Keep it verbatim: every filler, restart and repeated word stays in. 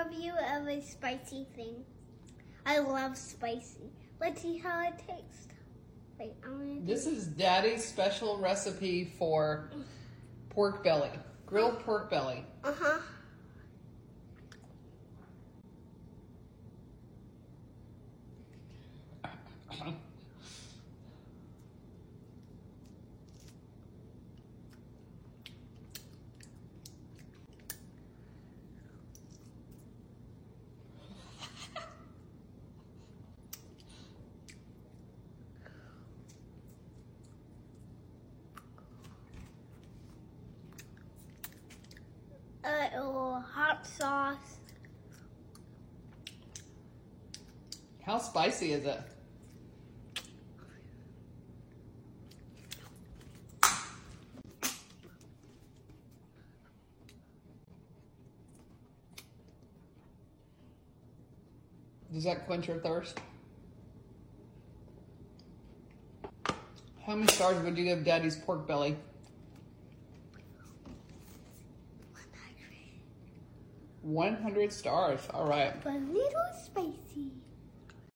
review of a spicy thing. I love spicy. Let's see how it tastes. Wait, I'm gonna This is Daddy's special recipe for pork belly, grilled pork belly. Uh-huh. Uh, oh, hot sauce. How spicy is it? Does that quench your thirst? How many stars would you give Daddy's pork belly? one hundred stars. All right. But a little spicy.